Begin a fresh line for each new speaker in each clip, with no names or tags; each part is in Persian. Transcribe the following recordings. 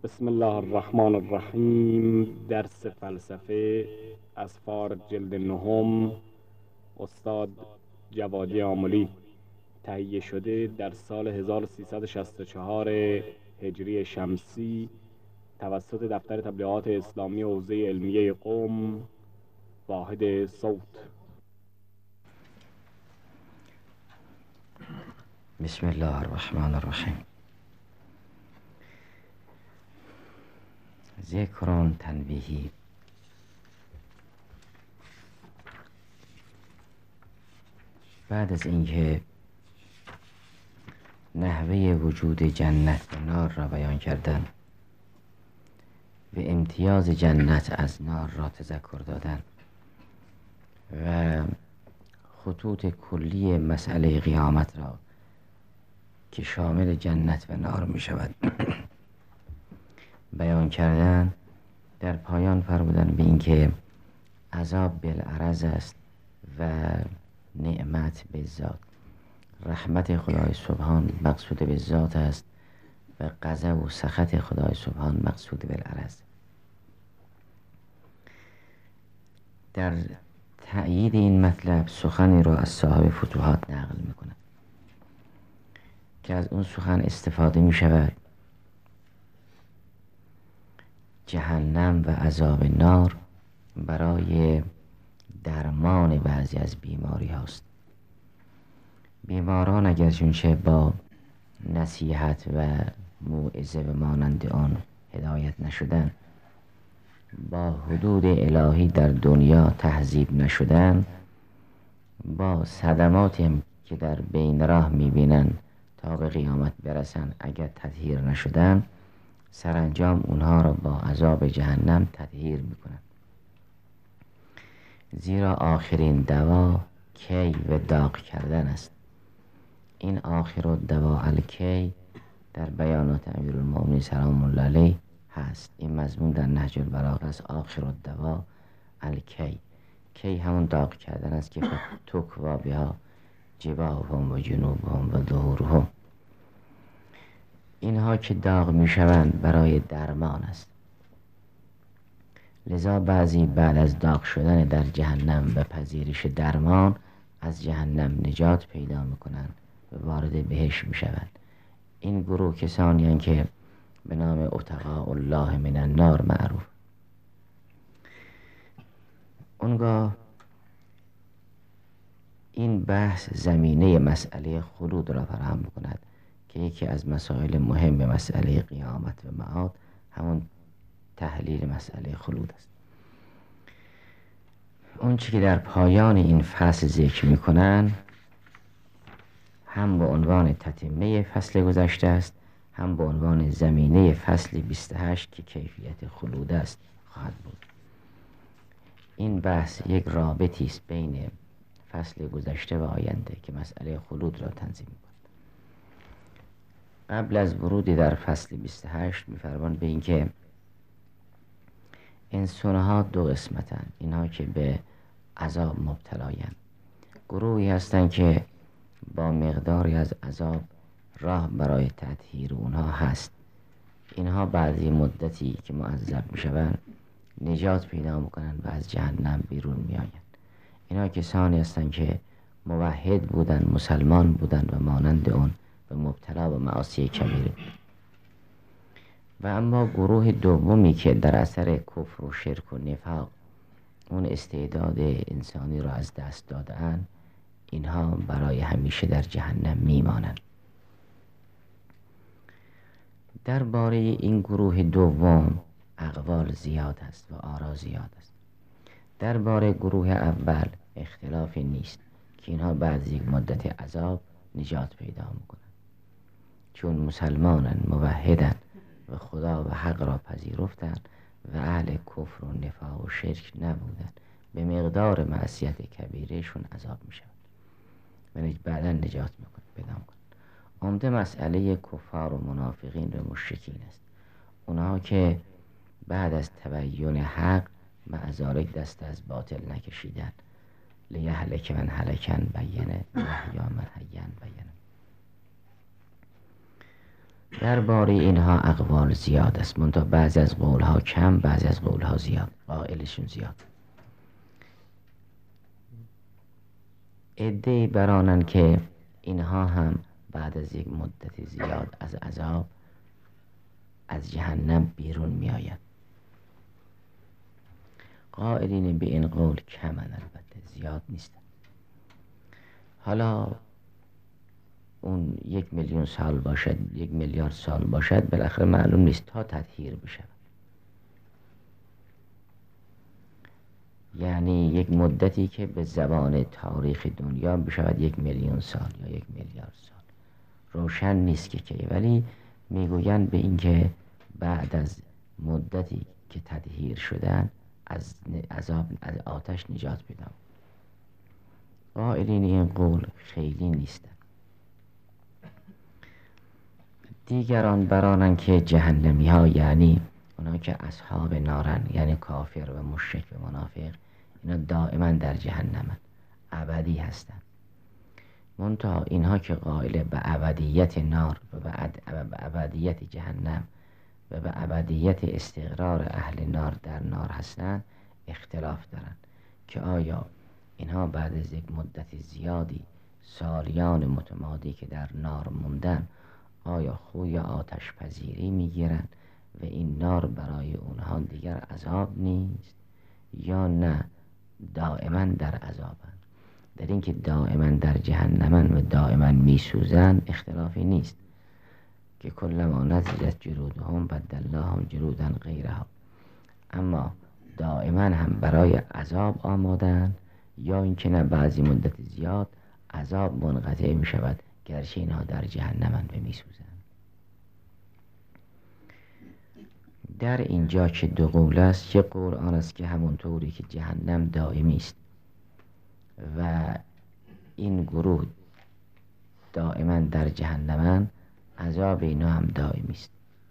بسم الله الرحمن الرحیم. درس فلسفه اسفار جلد نهم، استاد جوادی آملی. تهیه شده در سال 1364 هجری شمسی توسط دفتر تبلیغات اسلامی حوزه علمیه قم، واحد صوت.
بسم الله الرحمن الرحیم. ذکر تنبیهی. بعد از اینکه نحوه وجود جنت و نار را بیان کردن و امتیاز جنت از نار را تذکر دادن و خطوط کلی مسئله قیامت را که شامل جنت و نار می شود بیان کردن، در پایان فرمودن به اینکه عذاب بالعرض است و نعمت به ذات. رحمت خدای سبحان مقصود به ذات است و غضب و سخط خدای سبحان مقصود بالعرض. در تأیید این مطلب سخنی را از صاحب فتوحات نقل میکنه که از اون سخن استفاده می شود جهنم و عذاب نار برای درمان بعضی از بیماری هاست. بیماران اگرچه با نصیحت و موعظه و مانند آن هدایت نشدن، با حدود الهی در دنیا تهذیب نشدن، با صدماتی که در بین راه میبینن تا به قیامت برسن اگر تطهیر نشدن، سرانجام اونها را با عذاب جهنم تطهیر میکنن. زیرا آخرین دوا کی و داغ کردن است. این آخر الدوا الکی در بیانات امیرالمومنین سلام الله علیه هست. این مضمون در نهج البلاغه است. آخر الدوا الکی، کی همون داغ کردن است که تکوا بها جباههم و جنوبهم و ظهورهم. اینها که داغ می شوند برای درمان است. لذا بعضی بعد از داغ شدن در جهنم و پذیرش درمان از جهنم نجات پیدا میکنند و وارد بهشت میشوند. این گروه کسانی هستند که به نام اتقاء الله من النار معروف. اونگاه این بحث زمینه مسئله خلود را فراهم میکند که یکی از مسائل مهم مسئله قیامت و معاد همون تحلیل مسئله خلود است. اون چی که در پایان این فصل ذکر میکنن هم به عنوان تتمه فصل گذشته است، هم به عنوان زمینه فصل 28 که کیفیت خلود است خواهد بود. این بحث یک رابطی است بین فصل گذشته و آینده که مسئله خلود را تنظیم می‌کند. قبل از ورود در فصل 28 می‌فرمان به اینکه انسان‌ها دو قسمتند. اینها که به عذاب مبتلایند. گروهی هستند که با مقداری از عذاب راه برای تطهیر اونها هست. اینها بعد مدتی که معذب میشوند نجات پیدا میکنند و از جهنم بیرون میآیند. اینها کسانی هستند که موحد بودند، مسلمان بودند و مانند اون و مبتلا به معاصی کبیره. و اما گروه دومی که در اثر کفر و شرک و نفاق اون استعداد انسانی را از دست داده‌اند، اینها برای همیشه در جهنم میمانند. درباره این گروه دوم اقوال زیاد است و آرا زیاد است. درباره گروه اول اختلافی نیست که اینها بعد از یک مدت عذاب نجات پیدا میکنند، چون مسلمانند، موحدند و خدا و حق را پذیرفتند و اهل کفر و نفاق و شرک نبودند. به مقدار معصیت کبیرهشون عذاب میشود و بعدا نجات پیدا میکنند. عمده مسئله کفار و منافقین و مشرکین است. اونها که بعد از تبیین حق معذارک دست از باطل نکشیدن. لیهلک من هلکن بینه، یحیی من حیین بینه. درباره اینها اقوال زیاد است، منتها بعضی از قولها کم، بعضی از قولها زیاد، قائلشون زیاد. عده‌ای برانند که اینها هم بعد از یک مدت زیاد از عذاب از جهنم بیرون می آید. قائلین به این قول کمن، البته زیاد نیستن. حالا اون 1,000,000 سال باشد، 1,000,000,000 سال باشد، بالاخره معلوم نیست تا تطهیر بشه. یعنی یک مدتی که به زبان تاریخ دنیا بشود 1,000,000 سال یا 1,000,000,000 سال، روشن نیست که کی، ولی میگویند به این که بعد از مدتی که تطهیر شدن از عذاب از آتش نجات پیدا. قائلین این قول خیلی نیستن. دیگران برانند که جهنمی ها، یعنی اونا که اصحاب نارن، یعنی کافر و مشرک و منافق، اینا دائما در جهنمن، ابدی هستن. منتها اینها که قائل به ابدیت نار و به ابدیت جهنم و به ابدیت استقرار اهل نار در نار هستند، اختلاف دارند که آیا اینها بعد از یک مدت زیادی، سالیان متمادی که در نار موندن، آیا خوی آتش پذیری میگیرند و این نار برای اونها دیگر عذاب نیست، یا نه دائما در عذابند؟ در این که دائما در جهنمن و دائما میسوزن اختلافی نیست که کلما نضجت جلودهم بدلناهم جلودا غیرها، اما دائما هم برای عذاب آمادن، یا اینکه نه بعضی مدت زیاد عذاب منقطع می شود گرچه اینها در جهنمن و میسوزن. در اینجا که دو قول است، یک قول آن است که همونطوری که جهنم دائمی است و این گروه دائما در جهنمن، عذاب اینا هم دائمی است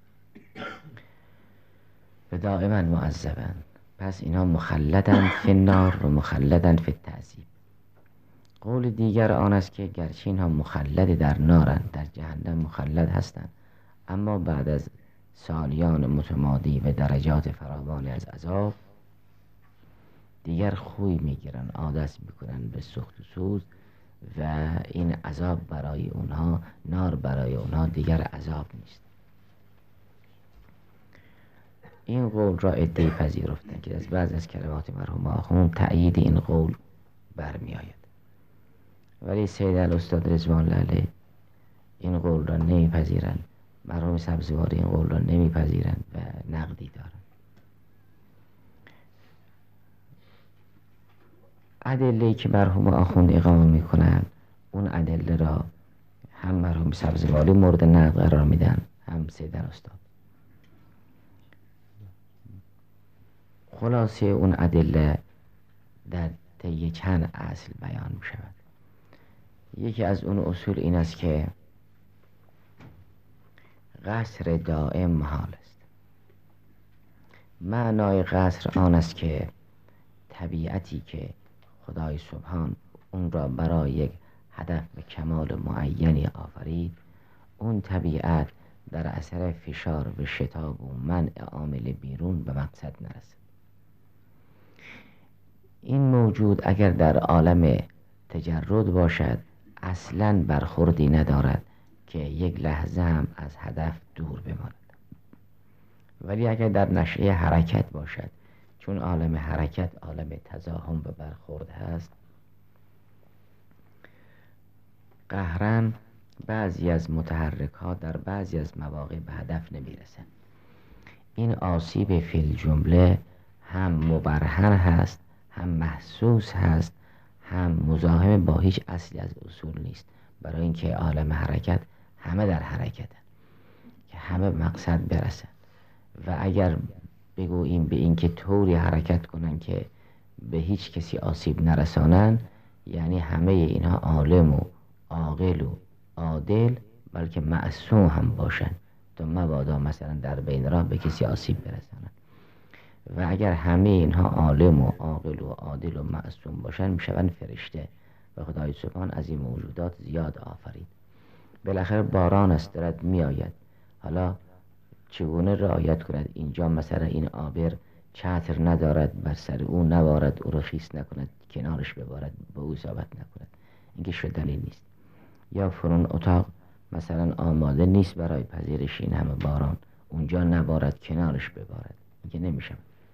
و دائما معذبن، پس اینا مخلدن فی النار و مخلدن فی التعذیب. قول دیگر آن است که گرچه اینها مخلد در نارن، در جهنم مخلد هستند، اما بعد از سالیان متمادی و درجات فراوانی از عذاب دیگر خوی میگیرن، عادت میکنن به سوخت و سوز و این عذاب برای اونها، نار برای اونها دیگر عذاب نیست. این قول را عده‌ای پذیرفتند که از بعض از کلمات مرحوم آخوند تأیید این قول برمی آید، ولی سید الاستاد رضوان الله علیه این قول را نمیپذیرند. مرحوم سبزواری این قول را نمیپذیرند و نقدی دارند. ادله‌ای که مرحوم آخوند اقامه میکنند، اون ادله را هم مرحوم سبزواری مورد نقد قرار میدن، هم سید الاستاد. خلاصه اون ادله در طی چند اصل بیان می شود. یکی از اون اصول این است که قصر دائم محال است. معنای قصر آن است که طبیعتی که خدای سبحان اون را برای یک هدف و کمال معینی آفرید، اون طبیعت در اثر فشار و شتاب و منع عامل بیرون به مقصد نرسد. این موجود اگر در عالم تجرد باشد اصلاً برخوردی ندارد که یک لحظه هم از هدف دور بماند، ولی اگر در نشأه حرکت باشد، چون عالم حرکت عالم تزاحم و برخورد هست، قهراً بعضی از متحرکات در بعضی از مواقع به هدف نمیرسند. این آسیب فی الجمله هم مبرهن هست، هم محسوس هست، هم مزاحم با هیچ اصلی از اصول نیست، برای اینکه عالم حرکت همه در حرکتن که همه مقصد برسن، و اگر بگوییم به اینکه طوری حرکت کنن که به هیچ کسی آسیب نرسانن، یعنی همه اینها عالم و عاقل و عادل، بلکه معصوم هم باشن تا مبادا مثلا در بین راه به کسی آسیب برسانن. و اگر همه اینها عالم و عاقل و عادل و معصوم باشن، میشون فرشته، و خدای سبحان از این موجودات زیاد آفرید. بالاخره باران است دارد می آید، حالا چگونه رعایت کند؟ اینجا مثلا این آبر چتر ندارد، بر سر او نبارد، او رو خیس نکند، کنارش ببارد، به او اصابت نکند، این که شدنی نیست. یا فرون اتاق مثلا آماده نیست برای پذیرش این همه باران، اونجا نبارد، کنارش ببارد، این که نمیشه.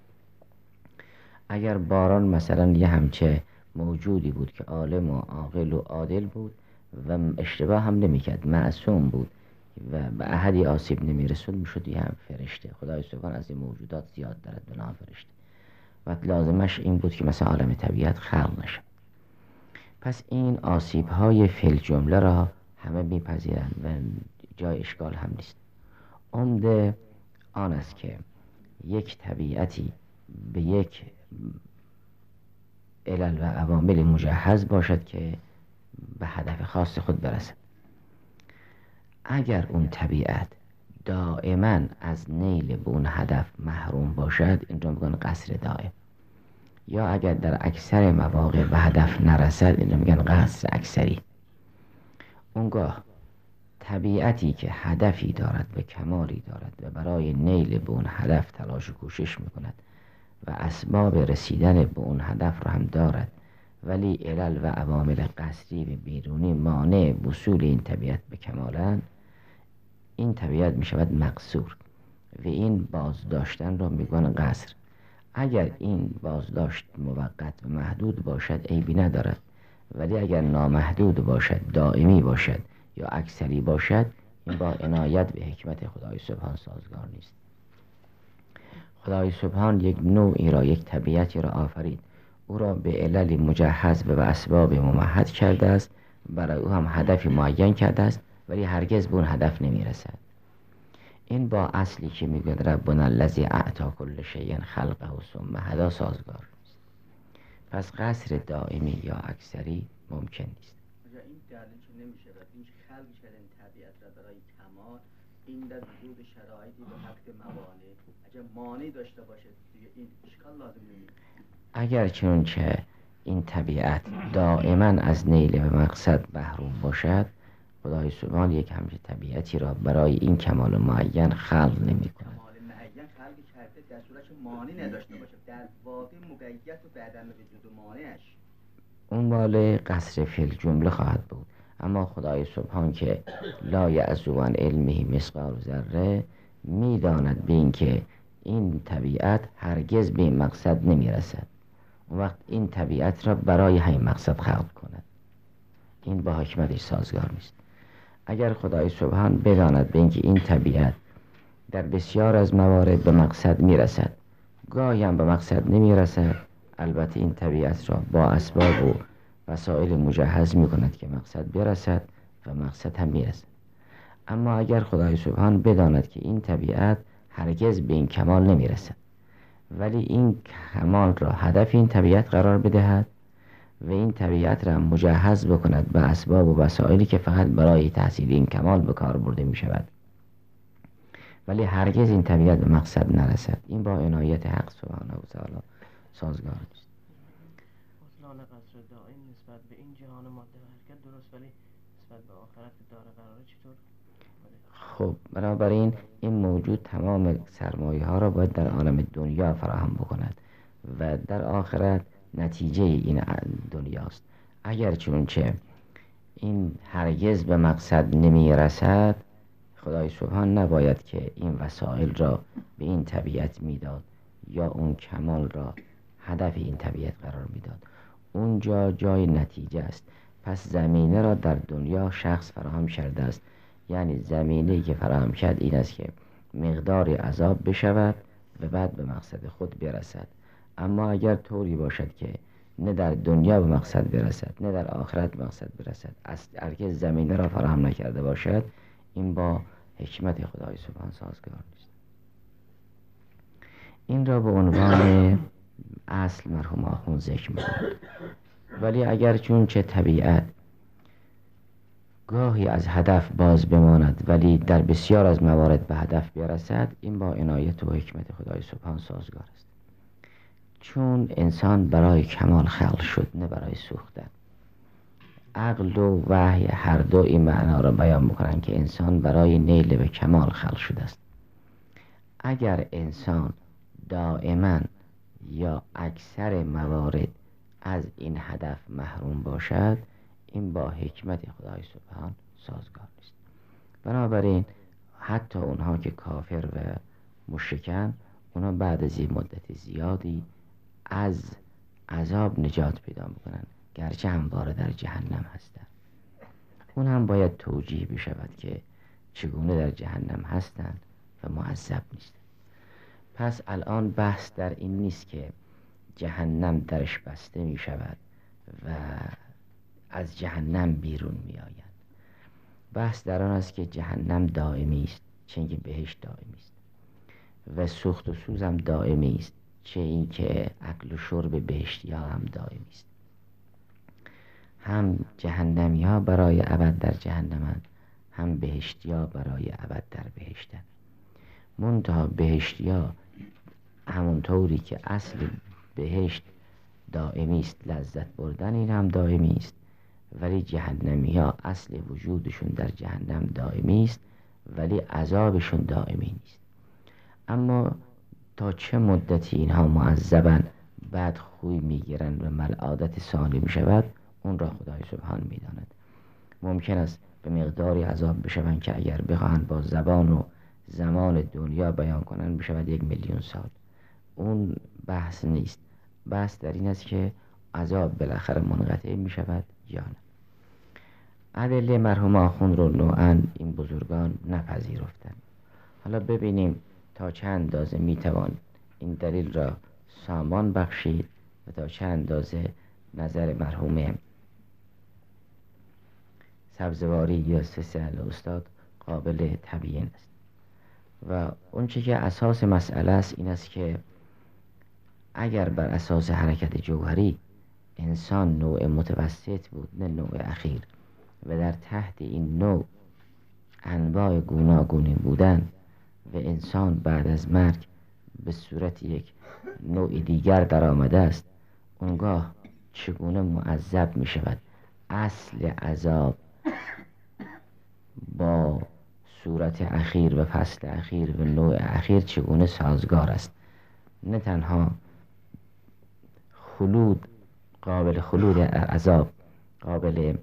اگر باران مثلا یه همچه موجودی بود که عالم و عاقل و عادل بود و اشتباه هم نمیکرد، معصوم بود و به احدی آسیب نمیرسود، میشد یه هم فرشته. خدای سبحان از این موجودات زیاد دارد به نام فرشته و لازمش این بود که مثلا عالم طبیعت خلق نشه. پس این آسیب های فی جمله را همه میپذیرند و جای اشکال هم نیست. عمده آن است که یک طبیعتی به یک علل و عوامل مجهز باشد که به هدف خاص خود برسد. اگر اون طبیعت دائما از نیل به اون هدف محروم باشد، این رو میگن قصر دائم. یا اگر در اکثر مواقع به هدف نرسد، این رو میگن قصر اکثری. اونگاه طبیعتی که هدفی دارد و کمالی دارد و برای نیل به اون هدف تلاش و کوشش میکند و اسباب رسیدن به اون هدف را هم دارد، ولی علل و عوامل قصری و بیرونی مانع وصول این طبیعت به کمالن، این طبیعت می شود مقصور و این بازداشتن را میگن قصر. اگر این بازداشت موقت و محدود باشد عیبی ندارد، ولی اگر نامحدود باشد، دائمی باشد یا اکثری باشد، این با عنایت به حکمت خدای سبحان سازگار نیست. خدای سبحان یک نوعی را، یک طبیعتی را آفرید، او را به علل مجهز و به اسباب ممهد کرده است، برای او هم هدفی معین کرده است، ولی هرگز به اون هدف نمیرسد. این با اصلی که میگن ربنا الذی اعطی کل شیء خلقه ثم هدی سازگار نیست. پس قصر دائمی یا اکثری ممکن نیست.
این دلیل که نمیشه و این خلق شدن طبیعت را برای کمال، این در وجود شرایطی به حق موانع، اگر مانع داشته باشه دیگه این اشکال لازم نمیشه.
اگر چنانچه این طبیعت دائما از نیل و مقصد محروم باشد، خدای سبحان یک همچین طبیعتی را برای این کمال معین خلق نمی کند.
کمال معین خلق کرده در صورت مانع نداشته باشه، در واقع مقید و به عدم وجود مانعش
اون مال قصر فی الجمله خواهد بود. اما خدای سبحان که لا یعزو عن علمه مثقال ذره، میداند به این که این طبیعت هرگز به این مقصد نمیرسد، اون وقت این طبیعت را برای همین مقصد خلق کند. این با حکمتش سازگار نیست. اگر خدای سبحان بداند به اینکه این طبیعت در بسیار از موارد به مقصد میرسد، گاهی هم به مقصد نمیرسد، البته این طبیعت را با اسباب و وسایل مجهز میکند که مقصد برسد و مقصد هم میرسد. اما اگر خدای سبحان بداند که این طبیعت هرگز به این کمال نمیرسد، ولی این کمال را هدف این طبیعت قرار بدهد و این طبیعت را مجهز بکند به اسباب و وسایلی که فقط برای تحصیل این کمال به کار برده می شود، ولی هرگز این طبیعت به مقصد نرسد، این با عنایت حق سبحانه و تعالی سازگار است.
بطلان قصر دائم نسبت به این جهان ماده و حرکت درست، ولی نسبت به آخرت دار قراره چطور؟
خب بنابراین این موجود تمام سرمایه ها را باید در عالم دنیا فراهم بکند و در آخرت نتیجه این دنیاست. اگر چنانچه این هرگز به مقصد نمی رسد، خدای سبحان نباید که این وسایل را به این طبیعت میداد یا اون کمال را هدف این طبیعت قرار میداد. اونجا جای نتیجه است. پس زمینه را در دنیا شخص فراهم کرده است، یعنی زمینه‌ای که فراهم کرد این است که مقدار عذاب بشود و بعد به مقصد خود برسد. اما اگر طوری باشد که نه در دنیا به مقصد برسد نه در آخرت به مقصد برسد، هرگز زمینه را فراهم نکرده باشد، این با حکمت خدای سبحان سازگار نیست. این را به عنوان اصل مرحوم آخوند ذکر می‌کند. ولی اگر چون چه طبیعت گاهی از هدف باز بماند ولی در بسیار از موارد به هدف برسد، این با عنایت و حکمت خدای سبحان سازگار است. چون انسان برای کمال خلق شد نه برای سوختن. عقل و وحی هر دو این معنا را بیان میکنند که انسان برای نیل به کمال خلق شده است. اگر انسان دائما یا اکثر موارد از این هدف محروم باشد، این با حکمت خدای سبحان سازگار نیست. بنابراین حتی اونها که کافر و مشرکن، اونها بعد از این مدت زیادی از عذاب نجات پیدا میکنن، گرچه همواره در جهنم هستند. اون هم باید توجیه بشود که چگونه در جهنم هستند و معذب نیستند. پس الان بحث در این نیست که جهنم درش بسته می شود و از جهنم بیرون می آید. بحث در آن است که جهنم دائمی است، چه اینکه بهشت دائمی است، و سوخت و سوز هم دائمی است، چه اینکه اکل و شرب بهشتی ها هم دائمی است. هم جهنمی ها برای ابد در جهنمند، هم بهشتی ها برای ابد در بهشتند. منتها بهشتی ها همونطوری که اصل بهشت دائمی است، لذت بردن این هم دائمی است، ولی جهنمی ها اصل وجودشون در جهنم دائمی است، ولی عذابشون دائمی نیست. اما تا چه مدتی اینها معذبن، بعد خوی میگیرن و عادت ثانی میشود، اون را خدای سبحان میداند. ممکن است به مقداری عذاب بشوند که اگر بخواهند با زبان و زمان دنیا بیان کنند بشود 1,000,000 سال. اون بحث نیست. بحث در این است که عذاب بالاخره منقطع می شود یا نه. ادله مرحوم آخوند رو نوعاً این بزرگان نپذیرفتند. حالا ببینیم تا چه اندازه می توان این دلیل را سامان بخشید و تا چه اندازه نظر مرحوم سبزواری یا سلسله استاد قابل تبیین است. و اون چه که اساس مسئله است این است که اگر بر اساس حرکت جوهری انسان نوع متوسط بود نه نوع اخیر، و در تحت این نوع انواع گوناگونی بودن و انسان بعد از مرگ به صورت یک نوع دیگر در آمده است، اونگاه چگونه معذب می شود؟ اصل عذاب با صورت اخیر و فصل اخیر و نوع اخیر چگونه سازگار است؟ نه تنها خلود قابل خلود عذاب قابل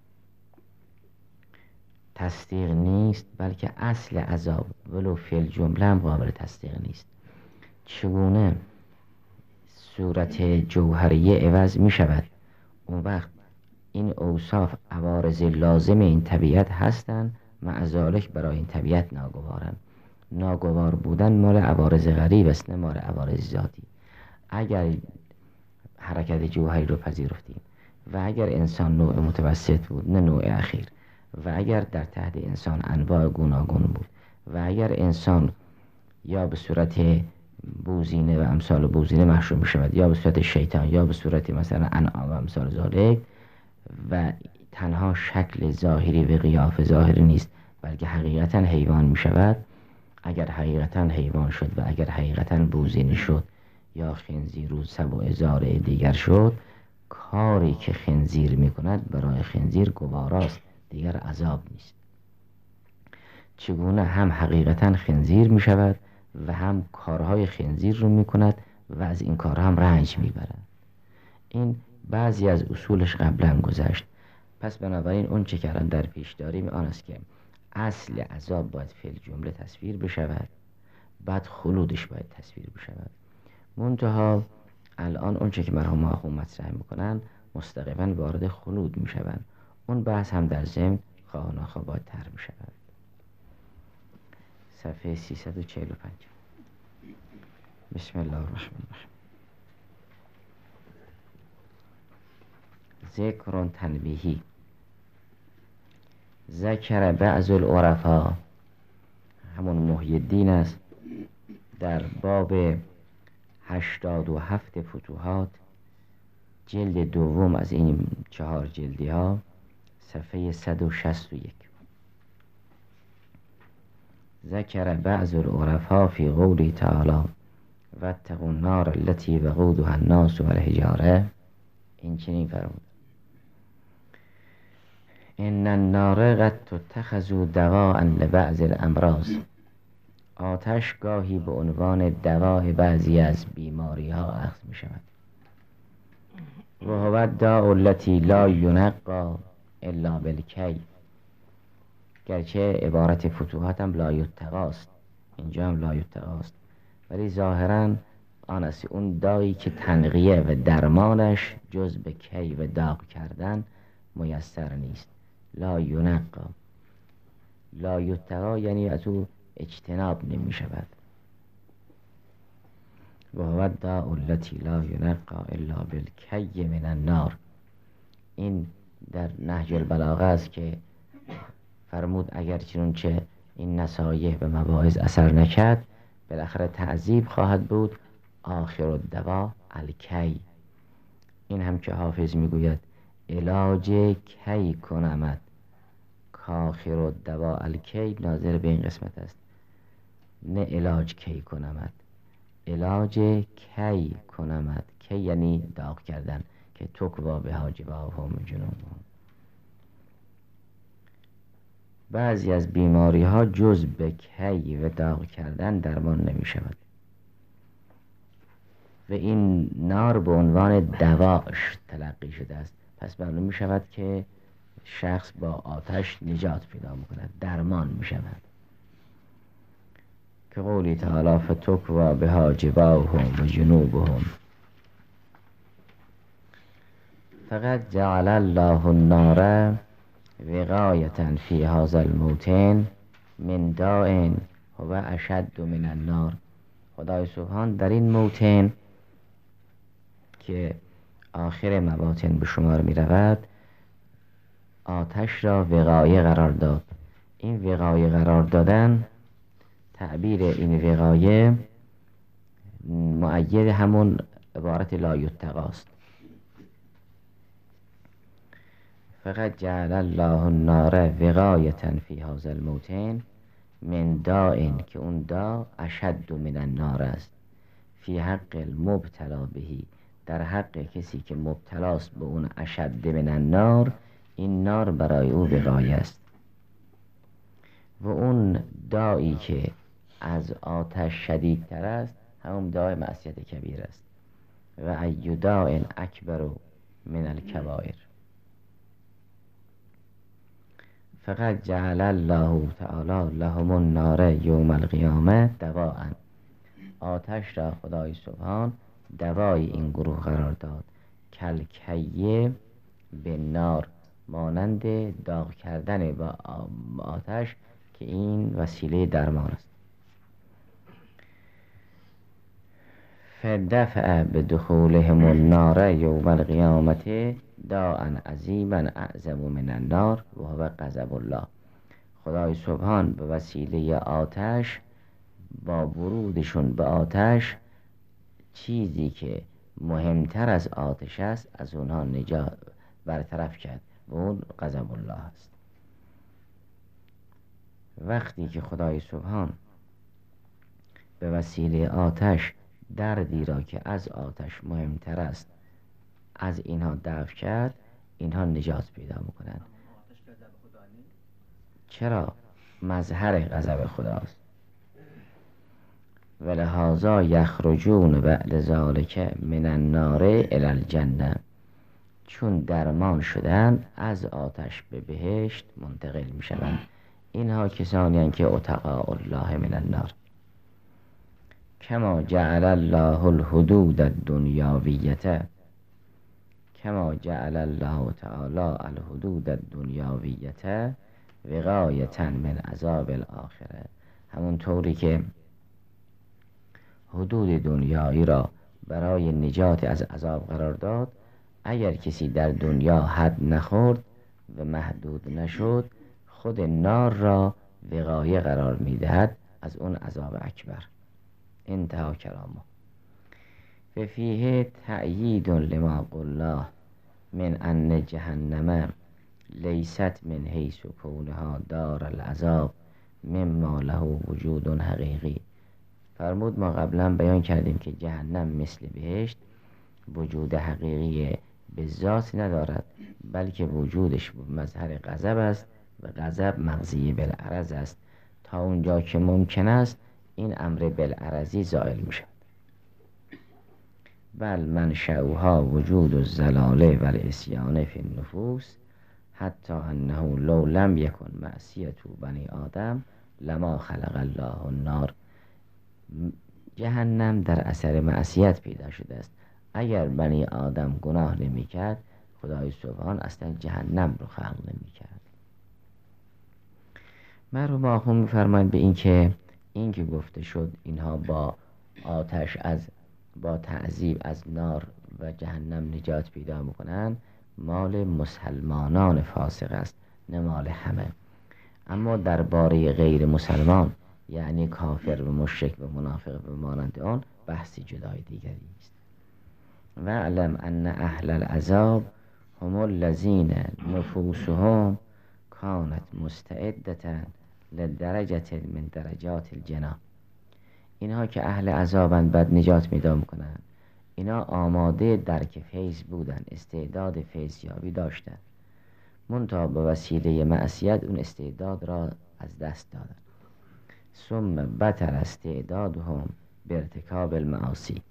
تصدیق نیست، بلکه اصل عذاب ولو فی الجمله هم قابل تصدیق نیست. چگونه صورت جوهریه عوض می شود؟ اون وقت این اوصاف عوارض لازم این طبیعت هستند، معذالک برای این طبیعت ناگوارن. ناگوار بودن مال عوارض غریب است، نه مال عوارض ذاتی. اگر حرکت جوهری رو پذیرفتیم و اگر انسان نوع متوسط بود نه نوع اخیر، و اگر در تحت انسان انواع گوناگون بود، و اگر انسان یا به صورت بوزینه و امثال بوزینه محشور می شود، یا به صورت شیطان، یا به صورت مثلا انعام و امثال ذالک، و تنها شکل ظاهری و قیافه ظاهری نیست بلکه حقیقتا حیوان می شود، اگر حقیقتا حیوان شد و اگر حقیقتا بوزینه شد یا خنزیر و سبع زارع دیگر شد، کاری که خنزیر می کند برای خنزیر گواراست، دیگر عذاب نیست. چگونه هم حقیقتا خنزیر می شود و هم کارهای خنزیر رو می کند و از این کارها هم رنج می برد. این بعضی از اصولش قبلا گذشت. پس بنابراین اون چه کردن در پیش داریم آن است که اصل عذاب باید فی الجمله تصویر بشود، بعد خلودش باید تصویر بشود. منتها الان اون چه که مرحوم آخوند مطرح میکنن مستقیما وارد خلود میشوند. اون بحث هم در ضمن خواه ناخواه باید طرح میشود. صفحه 345. بسم الله الرحمن الرحیم. ذکر تنبیهی. ذکر بعض العرفا، همون محی الدین است، در باب 87 فتوحات جلد دوم از این 4 جلدی ها، صفحه 161. ذکر بعض العرفا فی قوله تعالی واتقوا النار التي وقودها الناس والحجاره. این چنین فرمود: ان النار قد تتخذ دواء لبعض الامراض. آتش گاهی به عنوان دوای بعضی از بیماری ها اخذ می شود. و هو الداء التي لا ينقى الا بالکی. گرچه عبارت فتوحات هم لا یتقاست، اینجا هم لا یتقاست، ولی ظاهرا آن است اون دایی که تنقیه و درمانش جز به کی و داغ کردن میسر نیست. لا ینقا، لا یتقا یعنی از او اجتناب نمی شود. و هو الداء التي لا ینقا الا بالکی من النار. این در نهج البلاغه است که فرمود اگر چنانچه این نصایح و مواعظ اثر نکرد بالاخره تعذیب خواهد بود. آخر الدوا الکی. این هم که حافظ میگوید علاج کی کنمت، کاخر الدوا الکی ناظر به این قسمت است، نه علاج کی کنمت، علاج کی کنمت. کی یعنی داغ کردن، که تکوا به حاجباهم جنوبهم. بعضی از بیماری ها جز به کی و داغ کردن درمان نمی شود و این نار به عنوان دواش تلقی شده است. پس معلوم می شود که شخص با آتش نجات پیدا می کند، درمان می شود. که قولی تعالی فتکوا بها جباههم و جنوبهم. فقط جعل الله النار وقایة فی هذا الموطن من داء هو اشد من النار. خدای سبحان در این موطن که آخر مواطن به شمار می رود آتش را وقایه قرار داد. این وقایه قرار دادن، تعبیر این وقایه مؤید همون عبارت لا یتقاست. فقط جعل الله النار وقایة فی هذا الموطن من داء، که اون دا اشد من النار است، فی حق المبتلا بهی، در حق کسی که مبتلاست به اون اشد من النار، این نار برای او وقایه است. و اون دایی که از آتش شدیدتر است همون داء معصیت کبیر است. و ای داء اکبر من الکبائر. فقط جعل الله تعالی لهم النار یوم القیامه دواء. آتش را خدای سبحان دوای این گروه قرار داد. کلکیه به نار، مانند داغ کردن با آتش که این وسیله درمان است. فدفع بدخولهم النار یوم القیامت داء عظیما اعظم من النار و هو غضب الله. خدای سبحان به وسیله آتش، با ورودشون به آتش، چیزی که مهمتر از آتش است از اونها نجات برطرف کرد و اون غضب الله است. وقتی که خدای سبحان به وسیله آتش دردی را که از آتش مهمتر است از اینها دفع کرد، اینها نجات پیدا میکنند. چرا؟ مظهر غضب خداست. ولهذا یخرجون بعد ذلک من النار الی الجنه. چون درمان شدن از آتش به بهشت منتقل می شوند. اینها کسانی هستند که اتقاء الله من النار. کما جعل الله الحدود الدنیاویه، کما جعل الله تعالی الحدود الدنیاویه وقایة من عذاب الاخره. همون طوری که حدود دنیایی را برای نجات از عذاب قرار داد، اگر کسی در دنیا حد نخورد و محدود نشد، خود نار را وقایه قرار میدهد از اون عذاب اکبر. انتها کلامه. و فیه تأیید لما قلنا من ان جهنم لیست من حیث کونها دار العذاب مما له وجود حقیقی. فرمود ما قبلا بیان کردیم که جهنم مثل بهشت وجود حقیقی به ذات ندارد، بلکه وجودش مظهر غضب است و غضب مغزی بالعرض است. تا اونجا که ممکن است این امر بالعرضی زائل می شود. بل منشأها وجود الضلال و العصیان فی النفوس حتی انه لو لم یکن معصیة بنی آدم لما خلق الله النار. جهنم در اثر معصیت پیدا شده است. اگر بنی آدم گناه نمی کرد خدای سبحان اصلا جهنم رو خلق نمی کرد. مرحوم آخوند می‌فرمایند به این که گفته شد اینها با آتش با تعذیب از نار و جهنم نجات پیدا میکنن، مال مسلمانان فاسق است، نه مال همه. اما درباره غیر مسلمان یعنی کافر و مشرک و منافق و مانند آن بحثی جدای دیگری است. و علم ان اهل العذاب هم الذین نفوسهم کانت مستعدة لدرجة من درجات الجنان. اینها که اهل عذابند بعد نجات پیدا میکنن، اینا آماده درک فیض بودن، استعداد فیض یابی داشتن، منتها به وسیله معصیت اون استعداد را از دست دادن. ثم بطل استعدادهم بارتکاب المعاصی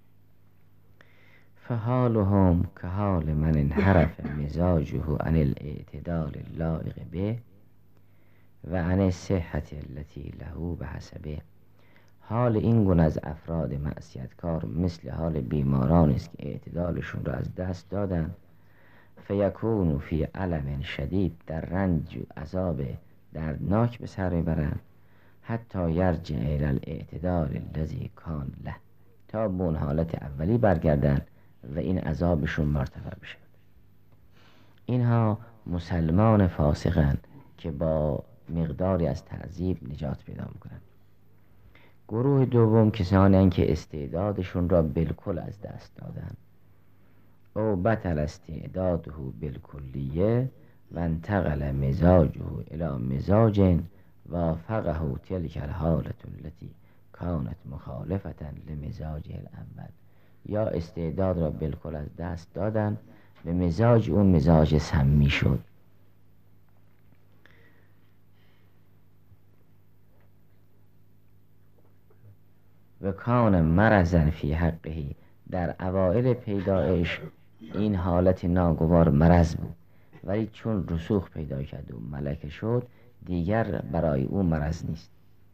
فحالهم که حال من انحرف مزاجه عن الاعتدال اللائق به و عن الصحة التي له بحسبه. حال این گونه از افراد معصیتکار مثل حال بیمارانی است که اعتدالشون را از دست دادن، فیکون فی الم شدید، در رنج و عذاب دردناک به سر میبرند، حتی یرجع الی الاعتدال الذی کان له، تا به اون حالت اولی برگردن و این عذابشون مرتفع بشه. اینها مسلمان فاسقند که با مقداری از تعذیب نجات پیدا میکنند. گروه دوم کسانی هستند که استعدادشون را بالکل از دست دادن، او بطل استعداده بالکلیه و انتقل مزاجه الی مزاج وافقه تلک الحالة التي کانت مخالفة لمزاجه الاول. یا استعداد را بالکل از دست دادن، به مزاج اون مزاج سمی شد. و کان مرضا فی حقه، در اوائل پیدایش این حالت ناگوار مرض بود، ولی چون رسوخ پیدا کرد و ملکه شد دیگر برای او مرض نیست.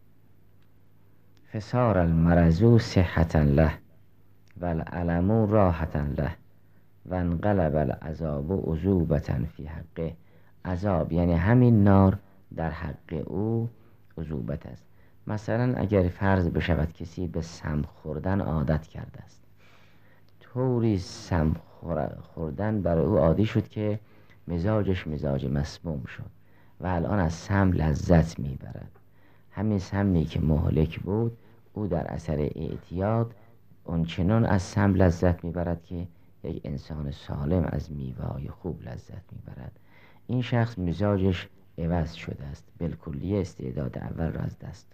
فصار المرض صحة له و العلم راحة له و انقلب العذاب عذوبة فی حقه. عذاب یعنی همین نار در حق او عذوبت است. مثلا اگر فرض بشود کسی به سم خوردن عادت کرده است، طوری سم خوردن برای او عادی شد که مزاجش مزاج مسموم شد و الان از سم لذت میبرد. همین سمی که مهلک بود او در اثر اعتیاد اونچنان از سم لذت میبرد که یک انسان سالم از میوه‌های خوب لذت میبرد. این شخص مزاجش عوض شده است، بالکلیه استعداد اول را از دست.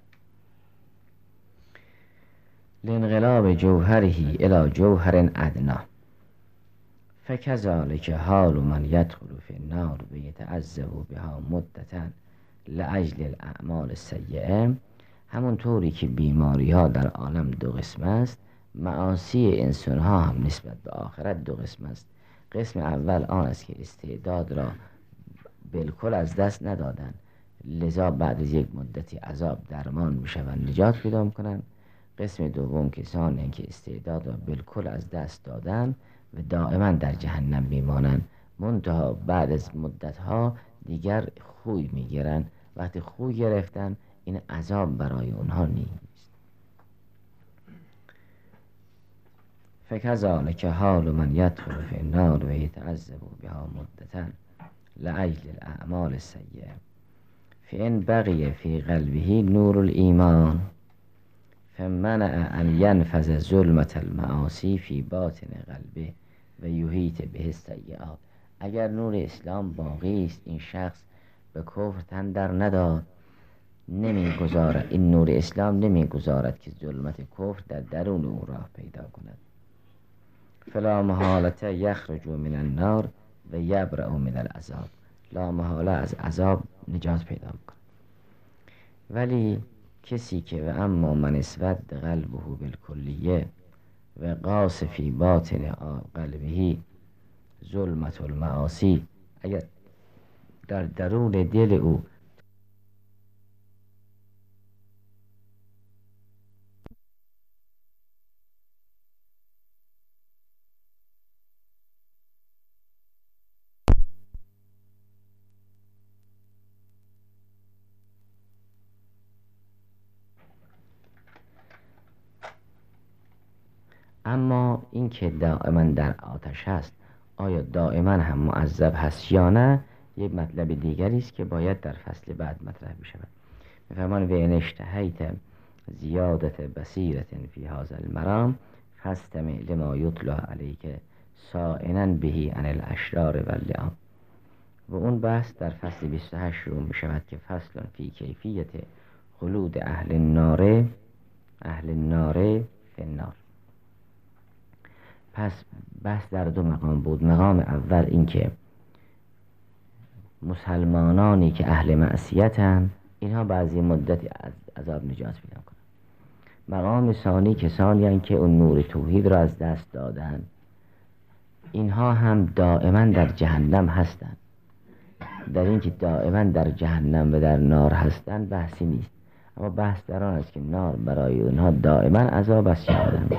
لانقلاب جوهره الی جوهر ادنا فکذلک حال من یدخل فی النار و یتعذب بها مدتا لاجل الاعمال السیئه. همونطوری که بیماری ها در عالم دو قسم است، معاصی انسان ها هم نسبت به آخرت دو قسم است. قسم اول آن است که استعداد را بالکل از دست ندادن، لذا بعد از یک مدتی عذاب درمان میشوند، نجات پیدا میکنند. قسم دوم کسانی که استعداد را بالکل از دست دادن و دائما در جهنم میمانند، منتها بعد از مدت ها دیگر خوی میگیرند. وقتی خوی گرفتن این عذاب برای اونها نیست. فکذلک حال من یدخل فی النار و یتعذب بها مدتا لاجل الاعمال السیئه فان بقی فی قلبه نور الایمان فمنع ان ینفذ ظلمة المعاصی فی باطن قلبه و یحیط به السیئات. اگر نور اسلام باقی است، این شخص به کفر تن در نداد، نمیگذارد، این نور اسلام نمیگذارد که ظلمت کفر در درون او راه پیدا کند. فلا محالت یخرج من النار و یبرأ من العذاب، لا محاله از عذاب نجات پیدا میکنه. ولی کسی که و اما من اسود قلبه بالکلیه و قاس فی باطن قلبه ظلمت المعاصی، اگر در درون دل او اما این که دائما در آتش هست، آیا دائما هم معذب هست یا نه، یک مطلب دیگری است که باید در فصل بعد مطرح بشود. می‌فرماند و ان اشتهیت زیادت بصیرة فی هذا المرام فاستمع لما یتلی علیک صائنا به عن الاشرار واللئام. و اون بحث در فصل 28 شروع می شود که فصل فی کیفیت خلود اهل النار فی النار. پس بحث در دو مقام بود. مقام اول این که مسلمانانی که اهل معصیتند اینها بعضی مدتی از عذاب نجات پیدا کنند. مقام ثانی کسانی هستند که اون نور توحید را از دست دادن، اینها هم دائما در جهنم هستند. در این که دائما در جهنم و در نار هستند بحثی نیست، اما بحث در آن است که نار برای اونها دائما عذاب است یا نه.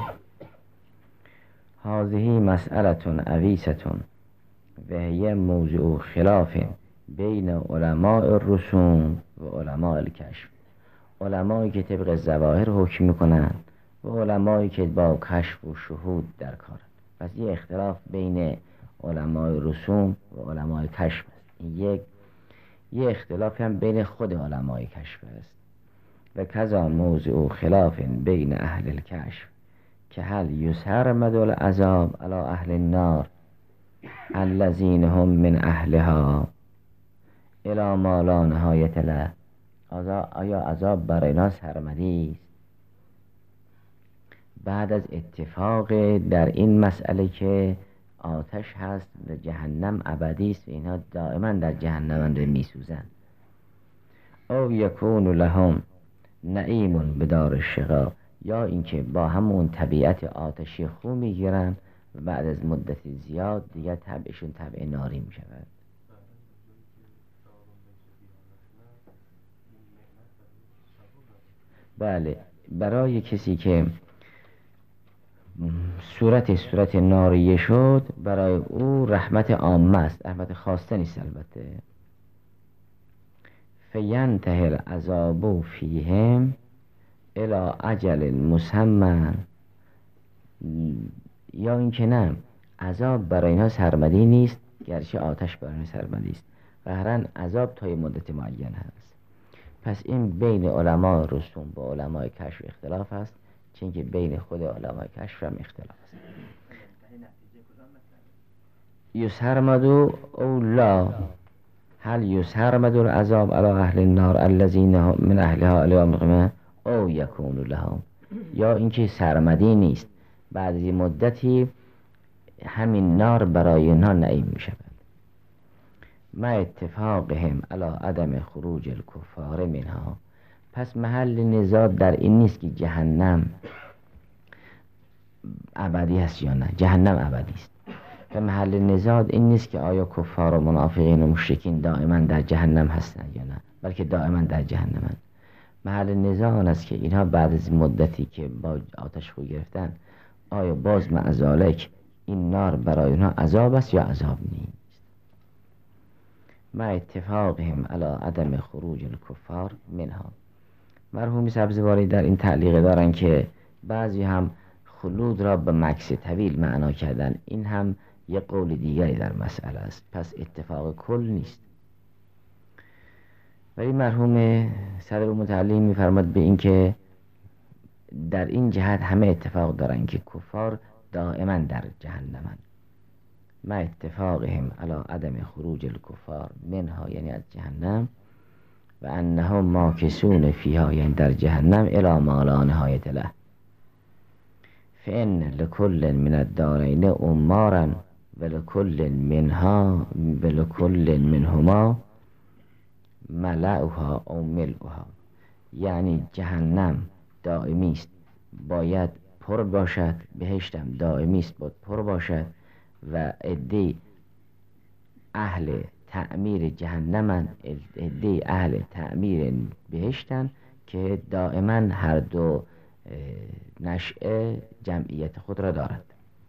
هذه مسئله عویسة و هی موضوع خلاف بین علماء الرسوم و علماء الکشف. علمایی که طبق ظواهر حکم میکنند و علمایی که با کشف و شهود در کارند. پس یه اختلاف بین علمای رسوم و علمای کشف است. یه اختلاف هم بین خود علمای کشف است. و کذا موضوع خلاف بین اهل الکشف که هل یسرمد العذاب علی اهل النار الذین هم من اهلها الی ما لا نهایة له. آیا عذاب برای اینا سرمدی است بعد از اتفاق در این مسئله که آتش هست و جهنم ابدی است و اینها دائما در جهنم میسوزند؟ او یکون لهم نعیم بدار الشقا، یا اینکه با همون طبیعت آتشی خو میگیرن و بعد از مدت زیاد دیگه طبعشون طبع ناری میشود. بله، برای کسی که صورت ناریه شد برای او رحمت عامه است، رحمت خاصه نیست البته. فینتهی العذاب فیهم الی اجل مسمى، یا اینکه نه عذاب برای اینا سرمدی نیست، گرچه آتش برای اینا سرمدی است، قهرن عذاب تا یه مدت معین هست. پس این بین علماء رسوم با علماء کشف اختلاف است، چون که بین خود علماء کشف هم اختلاف است. یسرمدو او لا، هل یسرمدو العذاب علی اهل النار الذین من اهلها الی او یکون لهم، یا اینکه سرمدی نیست، بعد از مدتی همین نار برای اینها نعیم می شود. ما اتفاقهم علی عدم خروج الکفار منها. پس محل نزاع در این نیست که جهنم ابدی است یا نه، جهنم ابدی است. و محل نزاع این نیست که آیا کفار و منافقین و مشرکین دائما در جهنم هستند یا نه، بلکه دائما در جهنمند. محل نزاع آن است که اینها بعد از مدتی که با آتش خو گرفتن آیا باز مع ذالک این نار برای اونها عذاب است یا عذاب نیست. ما اتفاقهم علی عدم خروج الکفار منها. مرحوم سبزواری در این تعلیق دارن که بعضی هم خلود را به مکث طویل معنا کردن، این هم یک قول دیگری در مسئله است، پس اتفاق کل نیست. ولی مرحوم صدر متعلم می‌فرماد به این که در این جهت همه اتفاق دارن که کفار دائما در جهنمند. ما اتفاقهم علی عدم خروج الکفار منها، یعنی از جهنم، و انهم ماکثون فیها، یعنی در جهنم، الی ما لا نهایة له. فإن لكل من الدارین امارا ولکل منهما ملأها او ملؤها. یعنی جهنم دائمی است باید پر باشد، بهشتم دائمی است باید پر باشد و عده اهل تعمیر جهنمن، عده اهل تعمیر بهشتن که دائما هر دو نشأه جمعیت خود را دارد.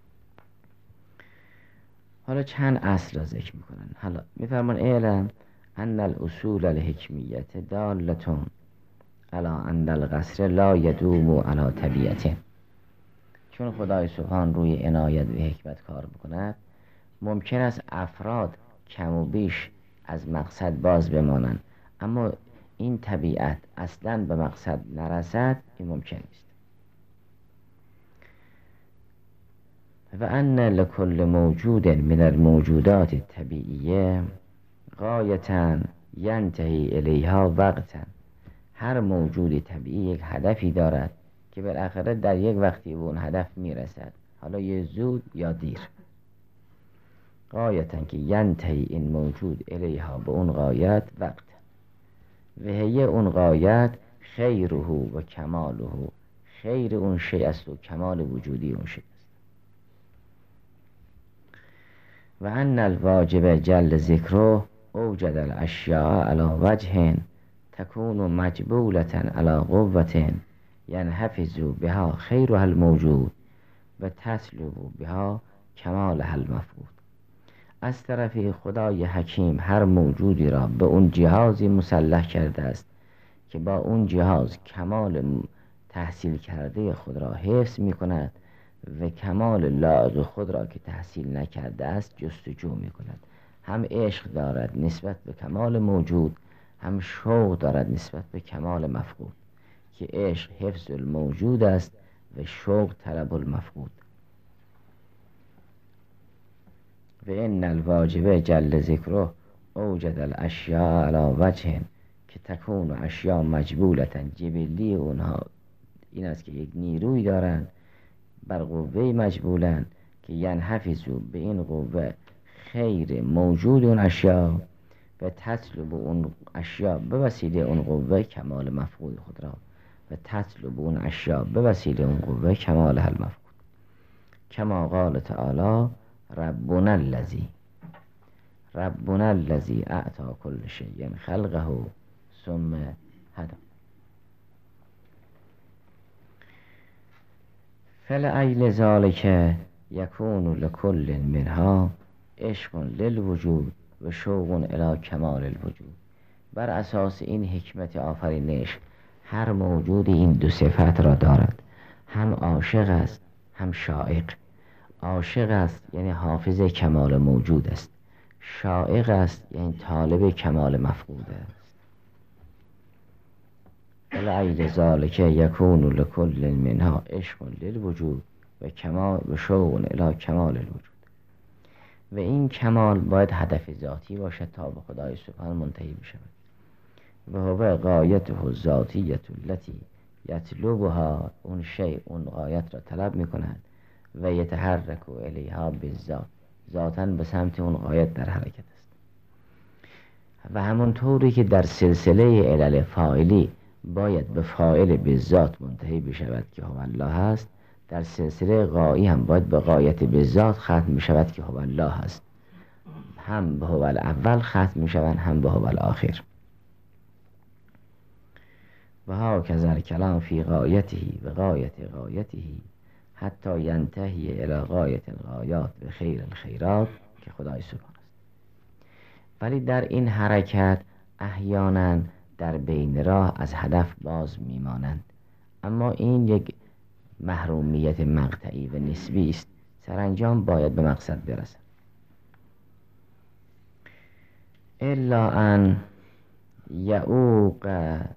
حالا چند اصل را ذکر میکنن. حالا میفرمان اعلم ان الاصول الحکمیت دالتون علی ان القصر لا یدوم علی طبیعته. چون خدای سبحان روی عنایت و حکمت کار بکند، ممکن است افراد کم و بیش از مقصد باز بمانند، اما این طبیعت اصلا به مقصد نرسد، این ممکن است. و ان لکل موجود من الموجودات الطبیعیه غایتا ینتهی الیها وقتا. هر موجود طبیعی یک هدفی دارد که بالاخره در یک وقتی به اون هدف میرسد، حالا یه زود یا دیر. غایتا که ینتهی این موجود الیها، به اون غایت، وقت و هی اون غایت خیره و کماله، خیر اون شیء است و کمال وجودی اون شیء است. و ان الواجب جل ذکره اوجد الاشیاء علی وجه تکون مجبولة علی قوة ینحفظ بها خیرها الموجود و تسلب بها کمالها المفقود. از طرفی خدای حکیم هر موجودی را به اون جهازی مسلح کرده است که با اون جهاز کمال تحصیل کرده خود را حفظ می کند و کمال لایق خود را که تحصیل نکرده است جستجو می کند. هم عشق دارد نسبت به کمال موجود، هم شوق دارد نسبت به کمال مفقود، که عشق حفظ الموجود است و شوق طلب المفقود. و ان الواجب جل ذکره اوجد الاشیاء علی وجه که تکون اشیاء مجبولتا، جبلی اونها این است که یک نیروی دارند بر قوه مجبولن که ینحفظو به این قوه خیر موجود اون اشیاء و تطلب اون اشیاء به وسیله اون قوه کمال مفقود خود را و تطلب اون اشیاء به وسیله اون قوه کمال المفقود. کما قال تعالی ربنا الذی اعطى کل شیء خلقه ثم هدی. فلأجل ذلك یکون لکل منها عشق للوجود و شوق الی کمال الوجود. بر اساس این حکمت آفرینش هر موجود این دو صفت را دارد، هم عاشق است هم شائق. عاشق است یعنی حافظ کمال موجود است، شائق است یعنی طالب کمال مفقود است. لأجل ذلك یکون لکل منها عشق للوجود و شوق الی کمال الوجود. و این کمال باید هدف ذاتی باشد تا به خدای سبحان منتهی بشود. و هو غایته الذاتیه التي یطلبها، اون شیء اون غایت را طلب می کند و یتحرک الیها بالذات، ذاتاً به سمت اون غایت در حرکت است. و همونطوری که در سلسله علل فاعلی باید به فاعل بالذات منتهی بشود که هو الله است، در سلسله غایی هم باید به غایت بالذات ختم می شود که هو الله است. هم به هو الاول ختم می شود هم به هو الاخر. و هاکذا الکلام فی غایته و غایت غایته حتی ینتهی الی غایت الغایات و خیر الخیرات که خدای سبحان است. ولی در این حرکت احیانا در بین راه از هدف باز میمانند، اما این یک محرومیت مقطعی و نسبی است، سرانجام باید به مقصد برسد. الا ان یعوق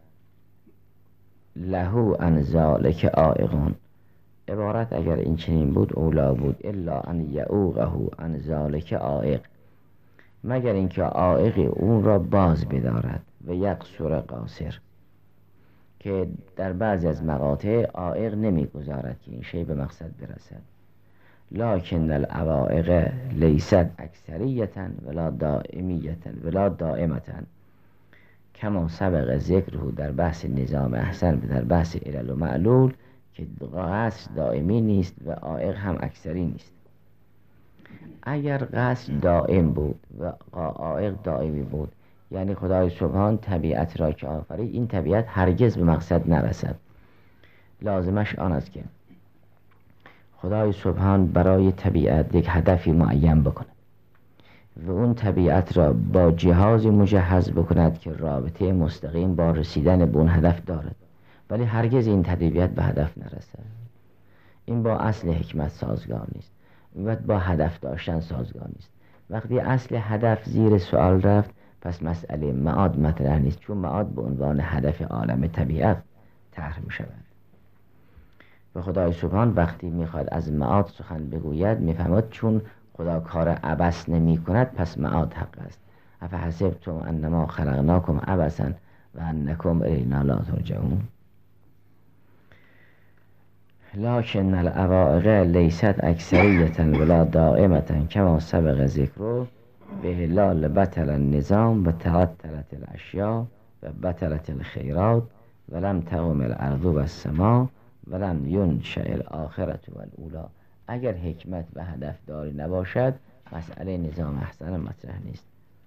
له عن ذلک عائقون. عبارت اگر این چنین بود اولا بود. الا ان یعوقه عن ذلک عائق، مگر اینکه عائق اون را باز بدارد و یقصر قاصر که در بعضی از مقاطع عائق نمیگذارد که این شی به مقصد برسد. لکن العوائق لیست اکثریتا ولا دائمیتا ولا دائمتا کما سبق ذکره در بحث نظام احسن و در بحث علل و معلول که قصد دائمی نیست و عائق هم اکثری نیست. اگر قصد دائم بود و عائق دائمی بود، یعنی خدای سبحان طبیعت را که آفرید، این طبیعت هرگز به مقصد نرسد. لازمش آن است که خدای سبحان برای طبیعت یک هدفی معین بکند و اون طبیعت را با جهازی مجهز بکند که رابطه مستقیم با رسیدن به اون هدف دارد، ولی هرگز این طبیعت به هدف نرسد. این با اصل حکمت سازگار نیست و با هدف داشتن سازگار نیست. وقتی اصل هدف زیر سوال رفت، پس مسئله معاد مطرح نیست، چون معاد به عنوان هدف عالم طبیعت طرح می شود. و خدای سبحان وقتی میخواد از معاد سخن بگوید میفهمد چون خدا کار عبث نمی کند، پس معاد حق است. افحسبتم انما خلقناکم عبثا و انکم الینا لا ترجعون. لکن العوائق لیست اکثریتا ولا دائمتا کما سبق ذکره به هلال بطل النظام و تعطلت الاشیاء و بطلت الخیرات ولم تقم الارض و السماء ولم ینشأ الاخرة و الاولی. اگر حکمت و هدف داری نباشد، مسئله نظام احسن مطرح نیست.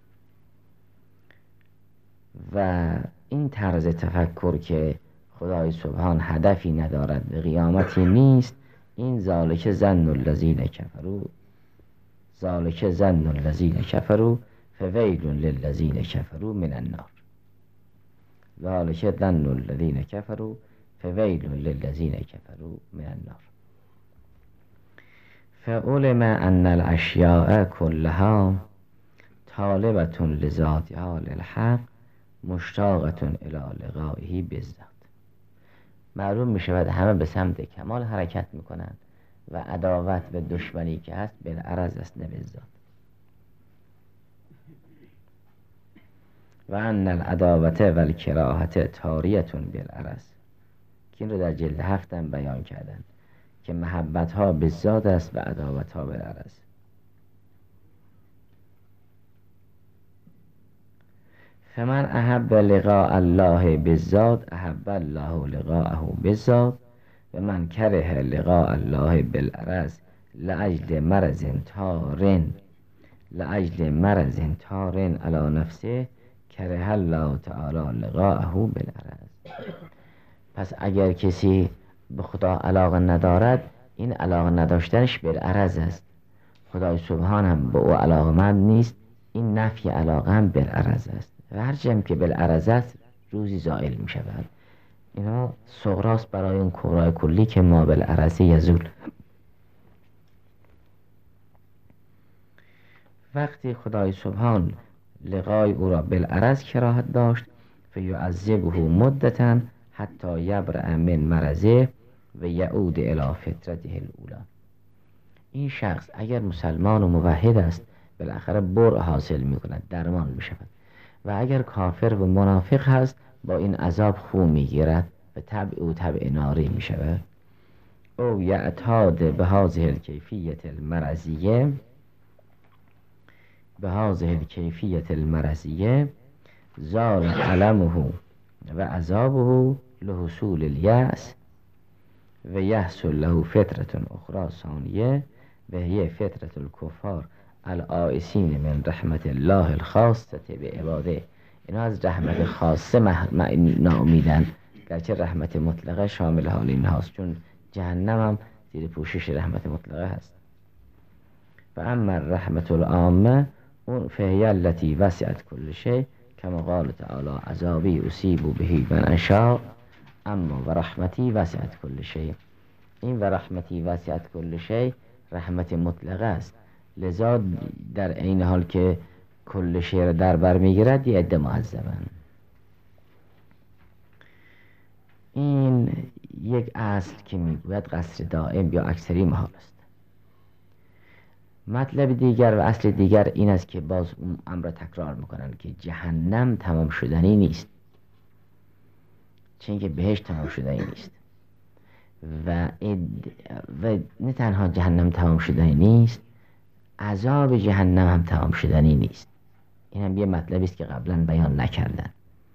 و این طرز تفکر که خدای سبحان هدفی ندارد و قیامتی نیست، این ذالک ظن الذین کفروا، ذالک ظن الذین کفروا فویل للذین کفروا من النار. ذالک ظن الذین کفروا فویل للذین کفروا من النار. فعلم ان الاشیاء كلها طالبة لذاتها للحق مشتاقة الی لقائه بالذات. معلوم می شود همه به سمت کمال حرکت می کنند و عداوت و دشمنی که هست بالعرض است نه بالذات. و ان العداوت و الکراهت طاریة بالعرض، که این رو در جلد 7 هم بیان کردند که محبت ها بالذات است و عداوت ها بالعرض. فمن احب لقاء الله بالذات احب الله لقاءه بالذات و من کره لقاء الله بالعرض لاجل مرض تار علی نفسه کره الله تعالی لقاءه بالعرض. پس اگر کسی به خدا علاقه ندارد، این علاقه نداشتنش بالعرض است. خدای سبحان هم به او علاقمند نیست، این نفی علاقه هم بالعرض است. و هر جمع که بالعرض است روزی زائل می شود. اینا صغراست برای اون کبرای کلی که ما بالعرض یزول. وقتی خدای سبحان لقای او را بالعرض کراهت داشت، فیعذبه مدتا حتی یبرأ من مرضه و یعود الی فطرته الاولی. این شخص اگر مسلمان و موحد است، بالاخره برء حاصل می کند، درمان می شود. و اگر کافر و منافق هست، با این عذاب خو می گیرد و طبع او طبع ناری می شود. او یعتاد به هذه الکیفیت المرضیه زال علمه و عذابه لحصول الیأس و یحصل له فطرة اخرى ثانیه و هی فطرة الکفار الآیسین من رحمت الله الخاصة به عباده. اینا از رحمت خاصه ناامیدن، گرچه رحمت مطلقه شامل حال این هاست، چون جهنم هم زیر پوشش رحمت مطلقه هست. و اما رحمت العامه اون فهی التي وسعت کل شیء کما قال تعالی عذابی اصیب به من اشاء اما و رحمتی وسعت کل شیء. این و رحمتی وسعت کل شیء رحمت مطلقه است، لذا در این حال که کل شیء را در بر میگیرد یه عده معذبن. این یک اصل که میگوید قصر دائم یا اکثری محال است. مطلب دیگر و اصل دیگر این است که باز اون امر تکرار میکنن که جهنم تمام شدنی نیست. چون که بهشت تمام شدنی نیست و نه تنها جهنم تمام شدنی نیست، عذاب جهنم هم تمام شدنی نیست. این هم یه مطلبی است که قبلا بیان نکردن.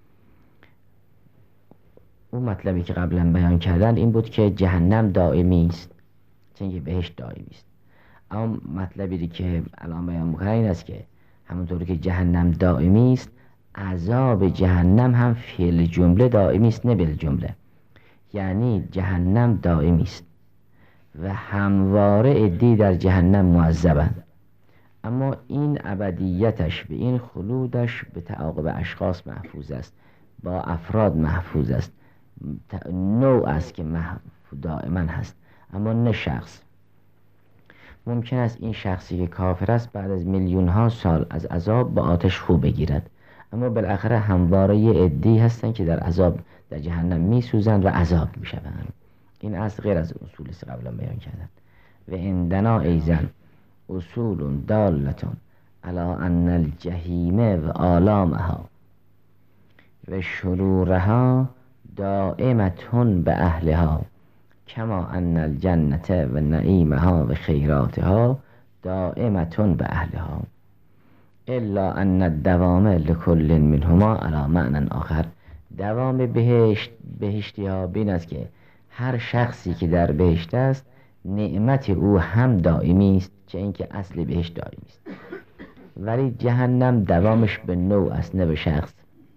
اون مطلبی که قبلا بیان کردن این بود که جهنم دائمی است چون که بهشت دائمی است. اما مطلبی که الان بیان می‌کنن این است که همونطوری که جهنم دائمی است، عذاب جهنم هم فی الجمله دائمی است، نه بالجمله. یعنی جهنم دائمی است و همواره عده‌ای در جهنم معذبند، اما این ابدیتش به این خلودش به تعاقب اشخاص محفوظ است، با افراد محفوظ است، نوع است که دائما هست، اما نه شخص. ممکن است این شخصی که کافر است بعد از میلیون ها سال از عذاب با آتش خو بگیرد، اما بالاخره همواره یه عده‌ای هستند که در عذاب در جهنم میسوزند و عذاب میشوند. این اصل غیر از اصول است قبلا بیان کردن. و عندنا ایزن اصول دالتون علی ان الجحیم و آلامها و شرورها دائمتون به اهلها کما ان الجنت و نعیمها و خیراتها دائمتون به اهلها الا ان الدوام لکل منهما علی معنی آخر. دوام بهشتی ها بین است که هر شخصی که در بهشت است نعمت او هم دائمی است، چه اینکه اصل بهشت دائمی است، ولی جهنم دوامش به نوع است نه به شخص.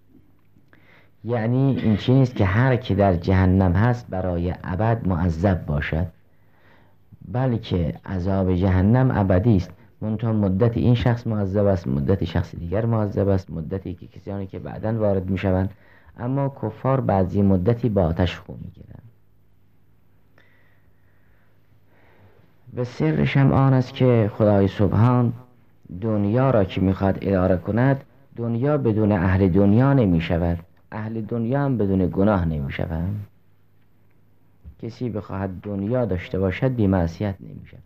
یعنی این چیزی نیست که هر کی در جهنم هست برای ابد معذب باشد، بلکه عذاب جهنم ابدی است، منتها مدت این شخص معذب است، مدت شخص دیگر معذب است، مدتی که کسانی که بعداً وارد می شوند. اما کفار بعضی مدتی با آتش خو می گیرند. و سرش هم آن است که خدای سبحان دنیا را که میخواد اداره کند، دنیا بدون اهل دنیا نمی شود، اهل دنیا هم بدون گناه نمی شود. کسی بخواهد دنیا داشته باشد بی معصیت نمی شود.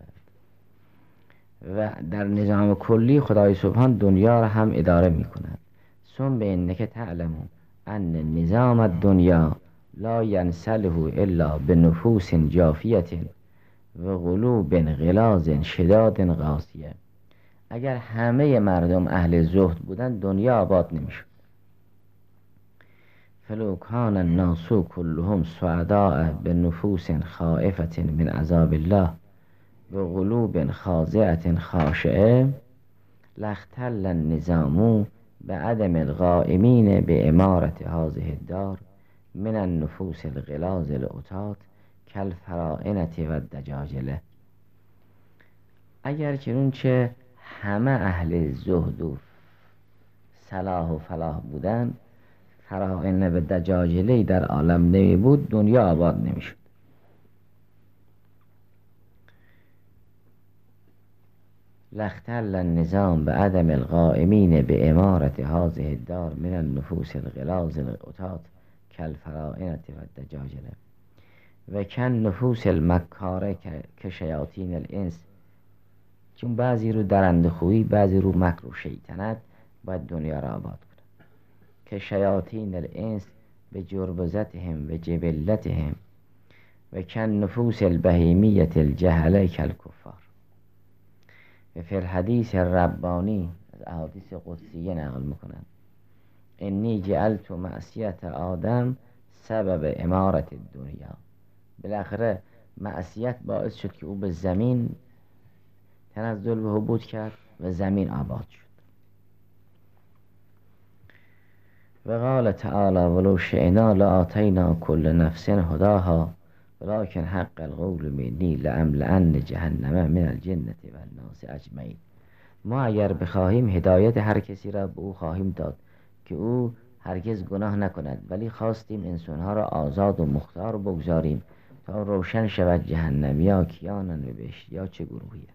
و در نظام کلی خدای سبحان دنیا را هم اداره می کند. ثم انک تعلم ان نظام الدنیا لا ینصلح الا بنفوس جافیة و قلوب غلاظ شداد قاسیه. اگر همه مردم اهل زهد بودن دنیا آباد نمیشد. فلو کان الناس كلهم سعداء بنفوس خائفة من عذاب الله و قلوب خاضعة خاشعه لاختل النظام بعدم القائمین بامارة هذه الدار من النفوس الغلاظ العتاة کالفرائنة و الدجاجله. اگر چنانچه همه اهل زهد و صلاح و فلاح بودن، فرائنه و دجاجله در عالم نمی بود، دنیا آباد نمی شد. لاختل النظام بعدم القائمین بامارة هذه الدار من النفوس الغلاظ العتاة کالفرائنة و الدجاجله و کن نفوس المکاره که شیاطین الانس. چون بعضی رو درنده خویی، بعضی رو مکر و شیطنت باید دنیا را آباد کنند. که شیاطین الانس به جربزتهم و جبلتهم و کن نفوس البهیمیت الجهله کالکفار. و فی الحدیث الربانی از احادیث قدسیه نقل میکنند انی جعلت معصیت آدم سبب امارت الدنیا. بالاخره معصیت باعث شد که او به زمین تنزل و هبوط کرد و زمین آباد شد. و قال تعالی ولو شئنا لآتینا کل نفس هداها ولکن حق القول منی لأملأن جهنم من الجنة و الناس اجمعین. ما اگر بخواهیم هدایت هر کسی را به او خواهیم داد که او هرگز گناه نکند، ولی خواستیم انسانها را آزاد و مختار بگذاریم تا روشن شود جهنمیا کیانن و بهشتیا چه گروهیه.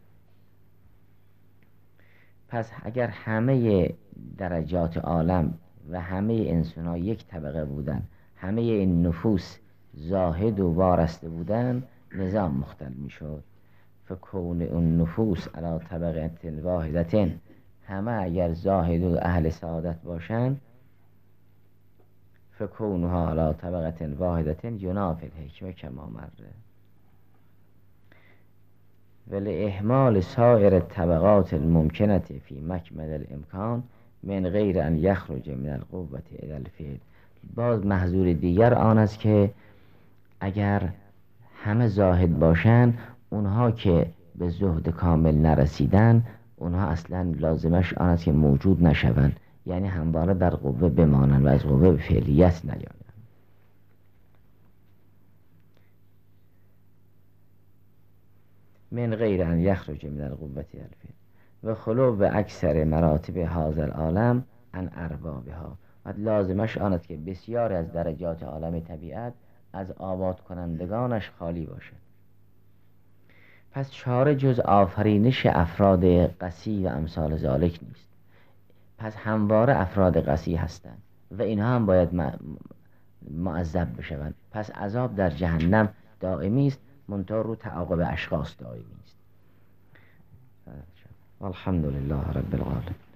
پس اگر همه درجات عالم و همه انسان ها یک طبقه بودن، همه این نفوس زاهد و وارسته بودن، نظام مختل می شد. فکون اون نفوس علا طبقه واحدتن، همه اگر زاهد و اهل سعادت باشن، فکونها علی طبقة واحدة ینافی الحکمة کما مره ولإهمال سائر الطبقات الممکنة فی مکمن الامکان من غیر ان یخرج من القوة الی الفعل. باز محظور دیگر آن است که اگر همه زاهد باشن، اونها که به زهد کامل نرسیدن، اونها اصلا لازمش آن است که موجود نشوند، یعنی همواره در قوه بمانند و از قوه به فعلیت نیایند. من غیر ان یخرج من القوة الی الفعل و خلو و اکثر مراتب هذا العالم عن اربابها. و لازمش آن است که بسیار از درجات عالم طبیعت از آباد کنندگانش خالی باشد. پس چاره جز آفرینش افراد قسی و امثال ذالک نیست. پس همواره افراد قسی هستند و اینها هم باید معذب بشوند. پس عذاب در جهنم دائمی است، منتها رو تعاقب اشخاص دائمی است. الحمدلله رب العالمین.